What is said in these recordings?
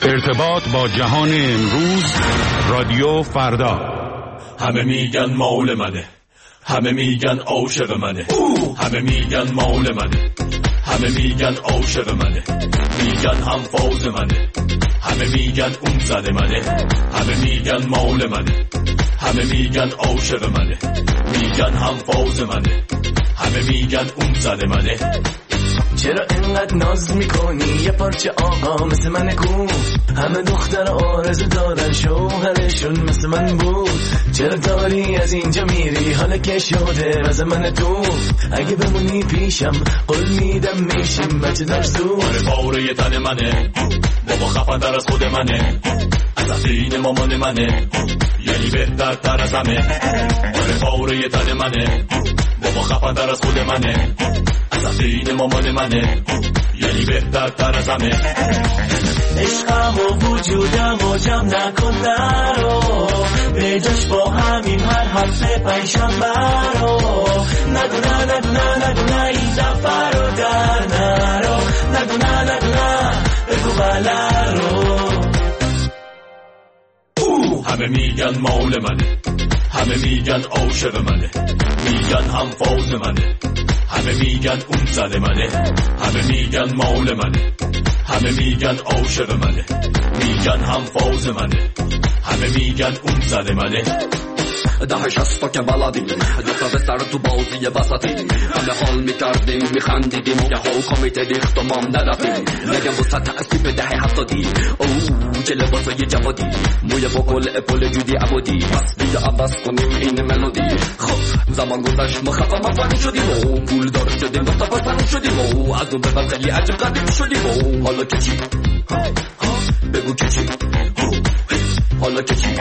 ارتباط با جهان امروز، رادیو فردا. همه میگن مال منه، همه میگن عاشق منه، همه میگن مال منه، همه میگن عاشق منه، میگن هم فاز منه، همه میگن اون زن منه، همه میگن مال منه، همه میگن عاشق منه، میگن هم فاز منه، همه میگن اون زن منه. چرا اینقدر ناز میکنی یه پارچه آقا مثل من کو؟ همه دختر آرزو دارن شوهرشون مثل من بود. چرا داری از اینجا میری حالا که شده از من تو؟ اگه بمونی پیشم قول میدم میشیم بچه دار زود. آره پاره تن منه، بابا خفن در از خود منه، از عقین مامان منه، یعنی بهتر تر از همه. آره پاره تن منه، بابا خفن در از خود منه، از عقین مامان منه، یعنی بهتر تر از همه. عشقم و وجودم و جمع نکن نرو، به جاش با همین هر هفته پنجشنبه رو. نگو نه نگو نه نگو نه این دفعه رو در نرو، نگو نه نگو نه بگو بله رو. همه میگن مال منه، همه میگن عاشق منه، میگن هم فاز منه، همه میگن اون زن منه، همه میگن مال منه، همه میگن عاشق منه، میگن هم فاز منه، همه میگن اون زن منه. ده شستا که بلدیم دوتا به سر تو بازی بساتیم، همه حال میکردیم میخندیدیم یه ها کمیته ریخت و مام ندفیم. نگم بسا تأثیب دهه 70 چه لباسای جوادی، موی با گل اپول جودی عبودی، پس بیا عباس کنیم این ملودی. خب زمان گذشت ما خفا مفانی شدیم و پول دار شدیم وقتا پسن شدیم و از اون به بعد خیلی عجب قدیم شدیم و حالا که چی؟ بگو که چی؟ حالا که چی؟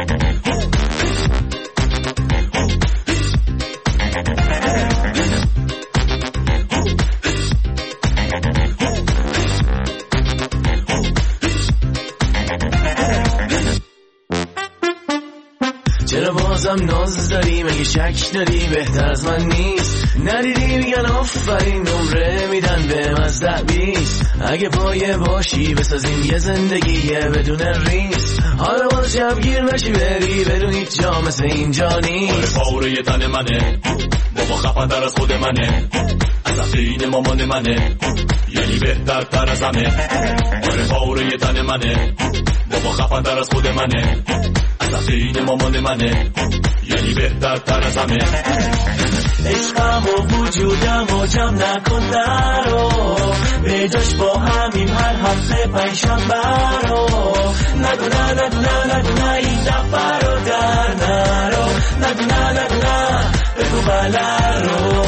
چرا بازم ناز داری؟ مگه شک داری بهتر از من نیست؟ ندیدی میگن آفرین نمره میدن به 10-20. اگه پایه باشی بسازیم یه زندگی بدون ریس. حالا باز شبگیر نشی بری بدون هیچ جا مثل اینجا نیست. آره پاره تن منه، بابا خفن در از خود منه، از عقین مامان منه، یعنی بهتر تر از همه. آره پاره تن منه، بابا خفن در از خود منه، از عقین مامان منه، یعنی بهتر تر از همه. عشقم و وجودم و جمع نکن نرو، به جاش با همین هر هفته پنجشنبه رو. نگو نه نگو نه نگو نه این دفعه رو در نرو، نگو نه نگو نه بگو بله رو.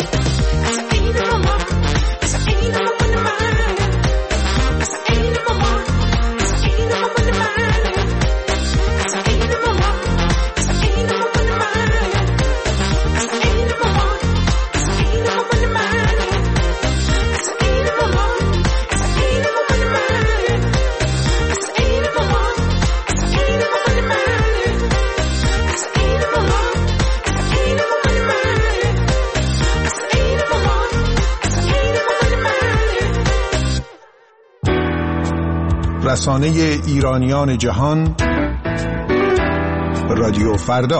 رسانه ایرانیان جهان، رادیو فردا.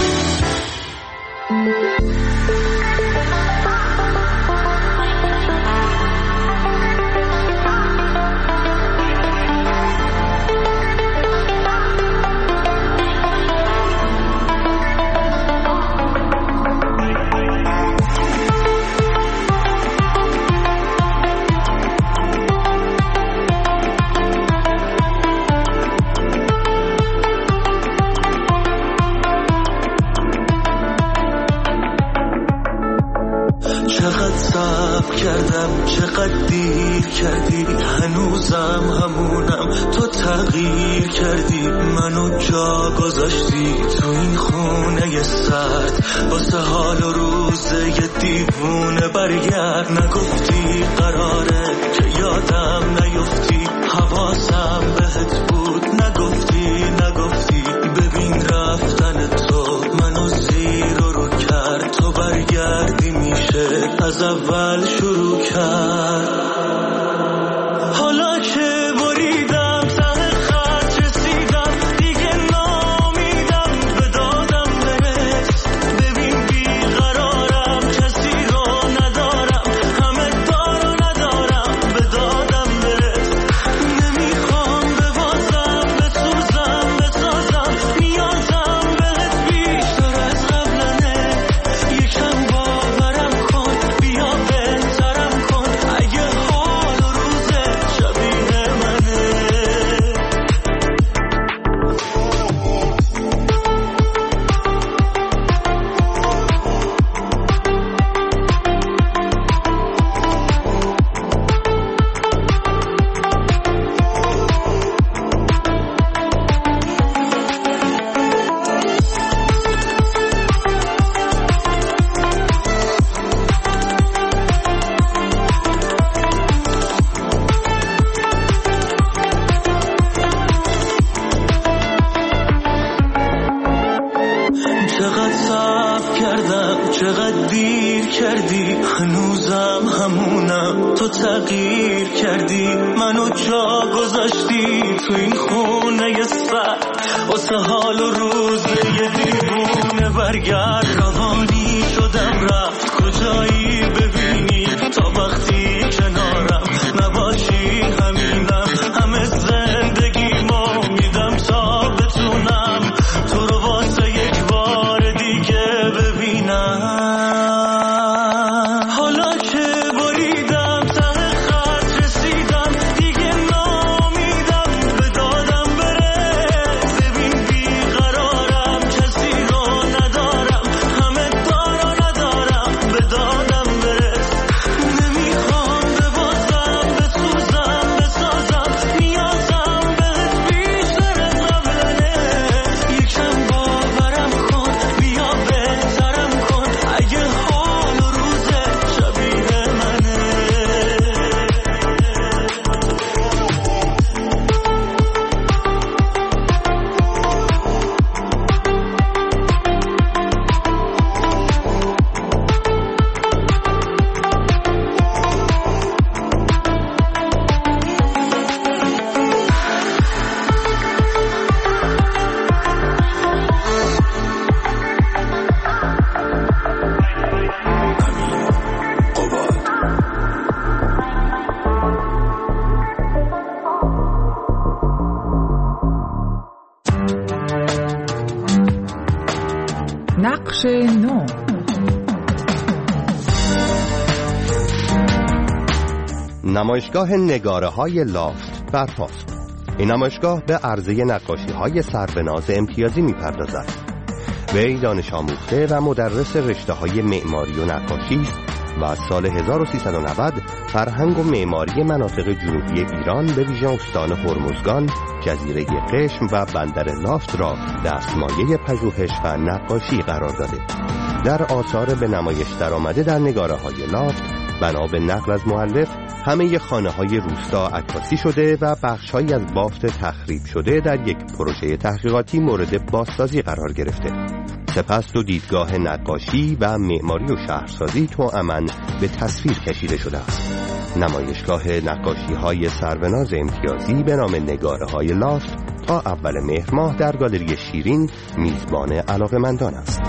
چقدر دیر کردی، هنوزم همونم، تو تغییر کردی، منو جا گذاشتی تو این خونه سرد، واسه حال و روزه یه دیوونه برگرد. نگفتی قراره که یادم نیفتی، حواسم بهت بود، نگفتی ببین رفتن تو منو زیر رو کرد، تو برگردی میشه از اول شروع کرد. حالا که بریدم ته جا گذاشتی تو این خونه سرد واسه حال و روز یه دیوونه برگرد روانی شدم رفت کجایی ببینی تا وقتی کنارم نباشی همینم همه زندگیمو میدم تا بتونم تو رو واسه یک بار دیگه ببینم حالا که بریدم ته خط رسیدم دیگه نامیدم به دادم برس ببین بیقرارم کسی رو ندارم همه دارو ندارم به دادم برس نمیخوام ببازم بسوزم بسازم نیازم بهت بیشتر قبلنه یکم باورم کن بیا بهترم کن اگه حال و روزه شبیه منه نقش نو. نمایشگاه نگاره‌های لافت برپاست. این نمایشگاه به عرضه نقاشی‌های سربناز امتیازی می‌پردازد. وی دانش آموخته و مدرس رشته‌های معماری و نقاشی است و از سال 1390 فرهنگ و معماری مناطق جنوبی ایران به ویژه استان هرمزگان، جزیره قشم و بندر لافت را دستمایه پژوهش و نقاشی قرار داده. در آثار به نمایش درآمده در نگاره‌های لافت بنا به نقل از مؤلف همه خانه‌های روستا عکاسی شده و بخش‌هایی از بافت تخریب شده در یک پروژه تحقیقاتی مورد بازسازی قرار گرفته. سپس دو دیدگاه نقاشی و معماری و شهرسازی توامان به تصویر کشیده شده است. نمایشگاه نقاشی‌های سربناز امتیازی به نام نگاره‌های لافت تا اول مهر ماه در گالری شیرین میزبان علاقه‌مندان است.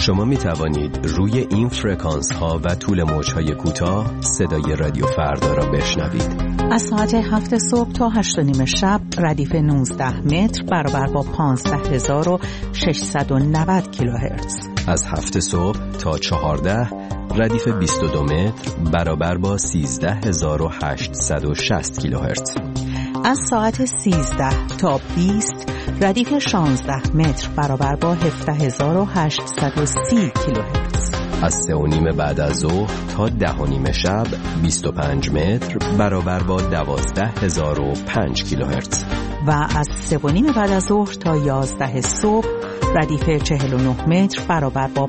شما می توانید روی این فرکانس ها و طول موج های کوتاه صدای رادیو فردا را بشنوید. از ساعت 7 صبح تا 8:30 شب ردیف 19 متر برابر با 15690 کیلوهرتز. از 7 صبح تا 14 ردیف 22 متر برابر با 13860 کیلوهرتز. از ساعت 13 تا 20 ردیف 16 متر برابر با 17830 کیلوهرتز. از 3:30 بعد از ظهر تا 10:30 شب 25 متر برابر با 12005 کیلوهرتز. و از 3:30 بعد از ظهر تا 11 صبح ردیف 49 متر برابر با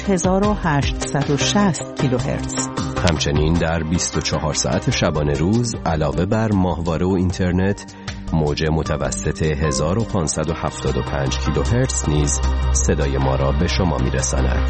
5860 کیلوهرتز. همچنین در 24 ساعت شبانه روز علاوه بر ماهواره و اینترنت، موج متوسط 1575 کیلوهرتز نیز صدای ما را به شما میرساند.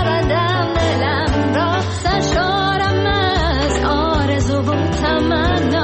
تمنا